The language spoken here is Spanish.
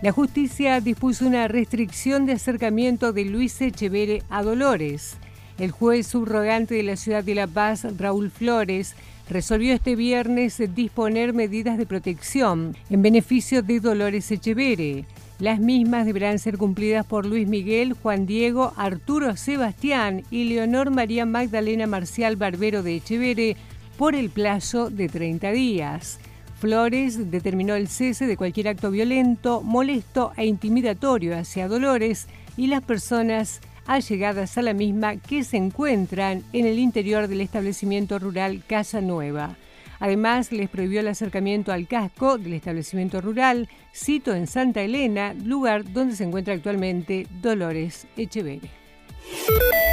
La justicia dispuso una restricción de acercamiento de Luis Echeverre a Dolores. El juez subrogante de la ciudad de La Paz, Raúl Flores, resolvió este viernes disponer medidas de protección en beneficio de Dolores Echeverre. Las mismas deberán ser cumplidas por Luis Miguel, Juan Diego, Arturo Sebastián y Leonor María Magdalena Marcial Barbero de Echeverre por el plazo de 30 días. Flores determinó el cese de cualquier acto violento, molesto e intimidatorio hacia Dolores y las personas allegadas a la misma que se encuentran en el interior del establecimiento rural Casa Nueva. Además, les prohibió el acercamiento al casco del establecimiento rural, sito en Santa Elena, lugar donde se encuentra actualmente Dolores Echeverre.